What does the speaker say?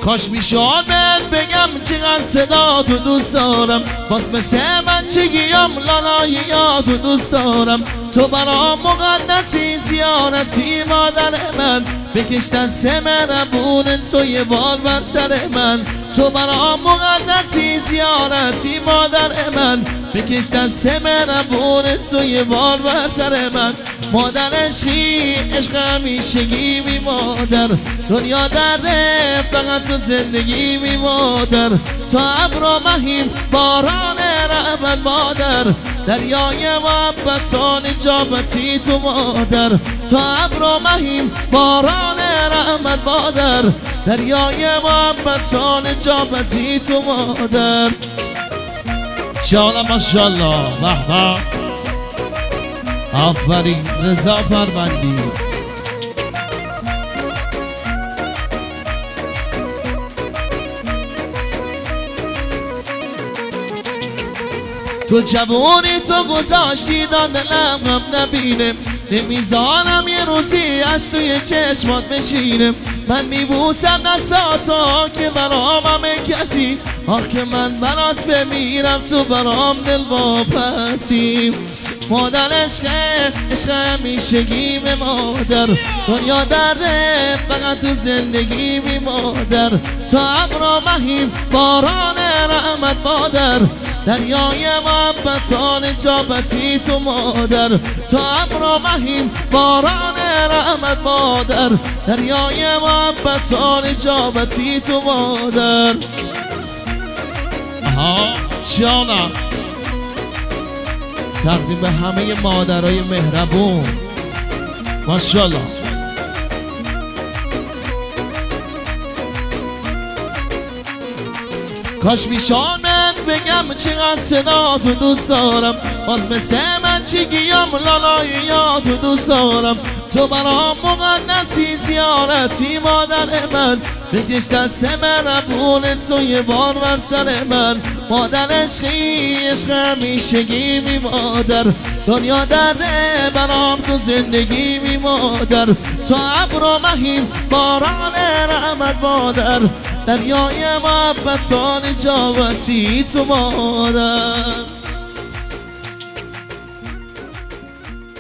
کاش میشد بهت بگم چقدر صدا تو دوست دارم، باز مثل من چگیم لالای یاد تو دوست دارم. تو برام مقدسی زیارتی مادر من، بکش دست مهربون تو یه بال بر سر من. تو برام مقدسی زیارتی مادر من، بکش دست مهربون تو یه بال بر سر من. مادر عشقی عشق همیشگی می مادر، دنیا درده فقط تو زندگی می مادر. تا ابر و مهین باران رحمت مادر، دریای محبت و نجابتی تو مادر. تا ابر و مهین باران رحمت مادر، دریای محبت و نجابتی تو مادر. انشاءالله ماشاءالله. به به آفرین رضا فرمندی. تو جوانی تو گذاشتی دلم هم نبینه، نمیذارم یه روزی از توی چشمات بشینم. من میبوسم دستاتو که برام همه کسی، آه که من برات بمیرم تو برام دل واپسی. مادر عشق همیشگی به مادر، دنیا درده فقط تو زندگی می مادر. تا ابر و مهین باران رحمت مادر، دریای محبت و نجابتی تو مادر. تا ابر و مهین باران رحمت مادر، دریای محبت و نجابتی تو مادر. آها جانم، تقدیم به همه مادرای مهربون ماشاءالله. کاش میشان من بگم چقدر صدا تو دوست دارم، باز مثل من چگیم لالای یاد تو دوست دارم. تو برام مقدسی زیارتی مادر من، بکش دست مهربون تو یه بار بر سر من. مادر عشقی عشق همیشگی می مادر، دنیا درده برام تو زندگی می مادر. تو ابر و مهین باران رحمت مادر، دریای محبت و نجابتی تو مادر.